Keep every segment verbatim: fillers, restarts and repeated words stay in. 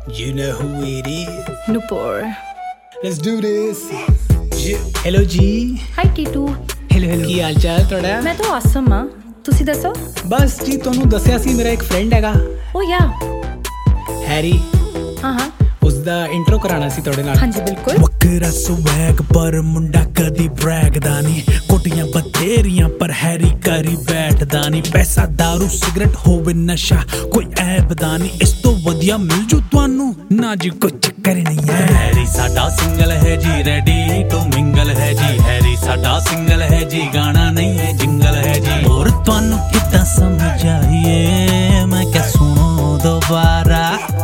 You know who it is. Nupur. Let's do this. Hello ji. Hi Titu. Hello hello. ਕੀ ਹਾਲ ਚਾਲ ਤੁਹਾਡਾ? ਮੈਂ ਤਾਂ awesome ਹਾਂ, ਤੁਸੀਂ ਦੱਸੋ? ਬਸ ਜੀ ਤੁਹਾਨੂੰ ਦੱਸਿਆ ਸੀ ਮੇਰਾ ਇੱਕ ਫਰੈਂਡ ਹੈਗਾ। ਓ ਯਾ ਹੈਰੀ। ਹਾਂ ਹਾਂ ਉਸਦਾ ਇੰਟਰੋ ਕਰਾਣਾ ਸੀ ਤੁਹਾਡੇ ਨਾਲ। ਹਾਂਜੀ ਬਿਲਕੁਲ। ਵੱਖਰਾ ਸਵੈਗ ਪਰ ਮੁੰਡਾ ਕਦੀ ਬ੍ਰੈਗਦਾ ਨਹੀਂ, ਕੋਟੀਆਂ ਬਥੇਰੀਆਂ ਪਰ ਹੈਰੀ ਕਰੀ ਬੈਠਦਾ ਨਹੀਂ। ਪੈਸਾ ਦਾਰੂ ਸਿਗਰਟ ਹੋਵੇ ਨਸ਼ਾ ਕੋਈ ਐਬਦਾ ਨਹੀਂ, ਇਸ ਤੋਂ ਵਧੀਆ ਮਿਲ ਜੂ ਤੁਹਾਨੂੰ ਨਾ ਜੀ ਕੋਈ ਚੱਕਰ ਨਹੀਂ ਹੈ। ਹੈਰੀ ਸਾਡਾ ਸਿੰਗਲ ਹੈ ਜੀ, ਰੈਡੀ ਟੂ ਮਿੰਗਲ ਹੈ ਜੀ। ਹੈਰੀ ਸਾਡਾ ਸਿੰਗਲ ਹੈ ਜੀ, ਗਾਣਾ ਨਹੀਂ ਹੈ ਜਿੰਗਲ ਹੈ ਜੀ। ਹੋਰ ਤੁਹਾਨੂੰ ਕਿੱਦਾਂ ਸਮਝ ਆਈਏ, ਮੈਂ ਕਿਹਾ ਸੁਣੋ ਦੁਬਾਰਾ।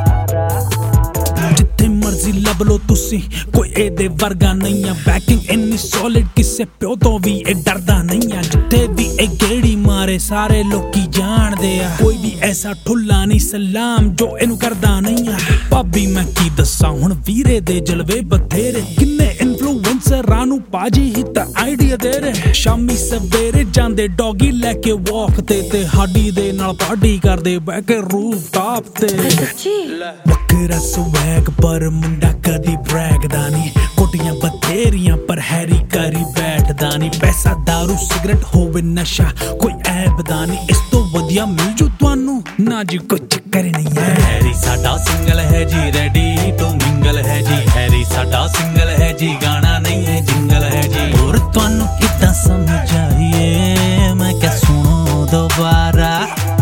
ਜਿੱਥੇ ਮਰਜ਼ੀ ਲੱਭ ਲੋ ਤੁਸੀਂ ਕੋਈ ਇਹਦੇ ਵਰਗਾ ਨਹੀਂ ਆ। ਬੈਕਿੰਗ ਇੰਨੀ ਸੋਲਿਡ ਕਿਸੇ ਪਿਓ ਤੋਂ ਵੀ ਇਹ ਡਰਦਾ ਨਹੀਂ ਆ। ਜਿੱਥੇ ਵੀ ਇਹ ਗੇੜੀ ਮਾਰੇ ਸਾਰੇ ਲੋਕੀ ਜਾਣਦੇ ਆ, ਕੋਈ ਵੀ ਐਸਾ ਠੁੱਲਾ ਨਹੀਂ ਸਲਾਮ ਜੋ ਇਹਨੂੰ ਕਰਦਾ ਨਹੀਂ ਆ। ਭਾਬੀ ਮੈਂ ਕੀ ਦੱਸਾਂ ਹੁਣ ਵੀਰੇ ਦੇ ਜਲਵੇ ਬਥੇਰੇ, ਕਿੰਨੇ ਇਨਫਲੂਐਂਸਰਾਂ ਨੂੰ ਪਾਜੀ ਹੀ ਤਾਂ ਆਈਡੀਆ ਦੇ ਰਹੇ। ਸ਼ਾਮੀ ਸਵੇਰੇ ਜਾਂਦੇ ਡੌਗੀ ਲੈ ਕੇ ਵਾਕ ਤੇ ਤੇ ਹਾਡੀ ਦੇ ਨਾਲ ਪਾਰਟੀ ਕਰਦੇ ਬਹਿ ਕੇ ਰੂਫ ਟਾਪ ਤੇ। ਸੱਚੀ ਵੱਖਰਾ ਸਵੈਗ ਪਰ ਮੁੰਡਾ ਕਦੀ ਬ੍ਰੈਗਦਾ ਨਹੀਂ, ਕੋਟੀਆਂ ਬਥੇਰੀਆਂ ਪਰ ਹੈਰੀ ਕਰੀ ਬੈਠਦਾ ਨਹੀਂ। ਪੈਸਾ ਦਾਰੂ ਸਿਗਰਟ ਹੋਵੇ ਨਸ਼ਾ ਕੋਈ ਐਬਦਾ ਨਹੀਂ, ਇਸ ਤੋਂ ਵਧੀਆ ਮਿਲ ਜੂ ਤੁਹਾਨੂੰ ਨਾ ਜੀ ਕੋਈ ਚੱਕਰ ਨਹੀਂ ਹੈ। ਹੈਰੀ ਸਾਡਾ ਸਿੰਗਲ ਹੈ ਜੀ, ਰੈਡੀ ਟੂ ਮਿੰਗਲ ਹੈ ਜੀ। ਹੈਰੀ ਸਾਡਾ ਸਿੰਗਲ ਹੈ ਜੀ, ਗਾਣਾ ਨਹੀਂ ਹੈ ਜਿੰਗਲ ਹੈ ਜੀ। ਹੋਰ ਤੁਹਾਨੂੰ ਕਿੱਦਾਂ ਸਮਝ ਆਈਏ, ਮੈਂ ਕਿਹਾ ਸੁਣੋ ਦੁਬਾਰਾ।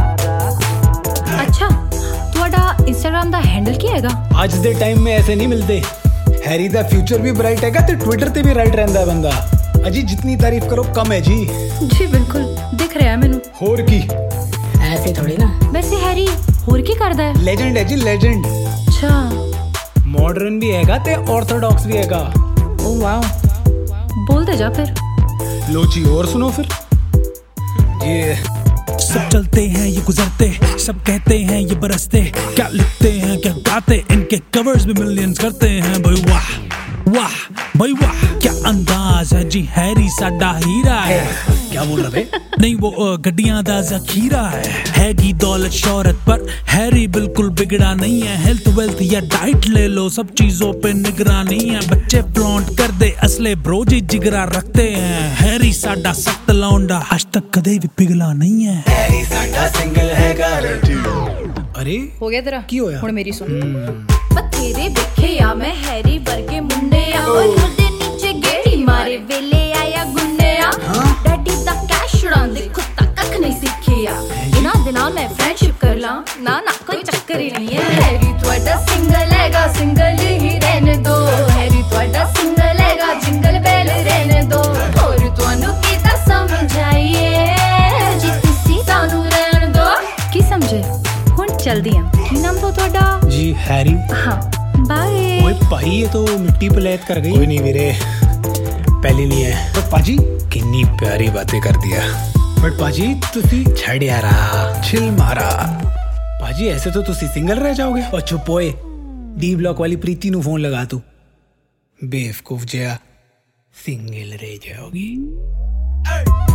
ਅੱਛਾ ਤੁਹਾਡਾ ਇੰਸਟਾਗ੍ਰਾਮ ਦਾ ਹੈਂਡਲ ਕੀ ਹੈਗਾ? ਅੱਜ ਦੇ ਟਾਈਮ में ऐसे नहीं मिलते। हैरी ਦਾ ਫਿਊਚਰ ਵੀ ਬ੍ਰਾਈਟ ਹੈਗਾ ਤੇ ਟਵਿੱਟਰ ਤੇ ਵੀ ਰਾਈਟ ਰਹਿੰਦਾ ਬੰਦਾ। ਅਜੀ ਜਿੰਨੀ ਤਾਰੀਫ ਕਰੋ ਕਮ ਹੈ ਜੀ। ਜੀ ਬਿਲਕੁਲ ਦਿਖ ਰਿਹਾ ਮੈਨੂੰ। ਹੋਰ ਕੀ ਐਸੇ ਥੋੜੀ ਨਾ। ਵੈਸੇ ਹੈਰੀ ਹੋਰ ਕੀ ਕਰਦਾ ਹੈ? ਲੈਜੈਂਡ ਹੈ ਜੀ ਲੈਜੈਂਡ। ਅੱਛਾ ਮਾਡਰਨ ਵੀ ਹੈਗਾ ਤੇ ਆਰਥੋਡॉक्स ਵੀ ਹੈਗਾ। ਓ ਵਾਓ ਬੋਲਦੇ ਜਾ ਫਿਰ। लो जी और सुनो फिर। ये सब चलते हैं ये गुजरते, सब कहते हैं ये बरसते, क्या लिखते हैं क्या गाते, इनके कवर्स भी मिलियंस करते हैं। भाई वाह वाह भाई वाह क्या अंदाज है जी, हैरी साडा हीरा है। क्या बोल रहे थे? नहीं वो गड्डियां दा जखीरा है। हैगी दौलत शोहरत पर हैरी बिल्कुल बिगड़ा नहीं है। हेल्थ वेल्थ या डाइट ले लो सब चीजों पे निगरानी है। बच्चे फ्लॉन्ट कर दे असले ब्रो जी जिगरा रखते हैं। हैरी साडा सख्त लौंडा आज तक कदे भी पिघला नहीं है। हैरी साडा सिंगल है गारंटी। अरे ਹੋ ਗਿਆ ਤੇਰਾ? ਕੀ ਹੋਇਆ? ਹੁਣ ਮੇਰੀ ਸੁਣ। ਬਥੇਰੇ ਵੇਖੇ ਆ ਮੈਂ ਹੈਰੀ ਵਰਗੇ ਮੁੰਡੇ ਆ, ਓਏ ਉਹਦੇ ਨੀਚੇ ਗੇੜੀ ਮਾਰੇ ਵੇਲੇ ਆਇਆ ਗੁੰਨੇ ਆ। ਡੈਡੀ ਦਾ ਕੈਸ਼ ਉਡਾਉਂਦੇ ਖੁੱਤਾ ਕੱਖ ਨਹੀਂ ਸਿੱਖਿਆ। ਇਹਨਾਂ ਦੇ ਨਾਲ ਮੈਂ ਫਰੈਂਡਸ਼ਿਪ ਕਰ ਲਾਂ ਨਾ ਨਾ ਕੋਈ ਚੱਕਰ ਹੀ ਨਹੀਂ ਹੈ। ਹੈਰੀ ਤੁਹਾਡਾ ਸਿੰਗਲ ਹੈਗਾ, ਸਿੰਗਲ ਹੀ ਰਹਿਣ ਦੋ। ਹੈਰੀ ਤੁਹਾਡਾ ਸਿੰਗਲ ਹੈਗਾ, ਜਿੰਗਲ ਬੈਲ ਰਹਿਣ ਦੋ। ਹੋਰ ਤੁਹਾਨੂੰ ਕੀ ਤਾਂ ਸਮਝ ਆਈਏ ਜੀ, ਤੁਸੀਂ ਸਾਨੂੰ ਰਹਿਣ ਦੋ। ਕੀ ਸਮਝੇ? ਹੁਣ ਚਲਦੀ ਆ। ਕੀ ਨਾਮ ਤੋਂ ਤੁਹਾਡਾ? जी हैरी। हाँ बाय। ओए भाई ये तो मिट्टी पलेत कर गई। कोई नहीं वीरे पहली नहीं है। तो पाजी कितनी प्यारी बातें कर दिया। बट पाजी तुसी छड़ यारा छिल मारा। पाजी ऐसे तो तुसी सिंगल रह जाओगे। और चुप होए डी ब्लॉक वाली प्रीति नु फोन लगा तू बेवकूफ जया सिंगल रह जाओगी।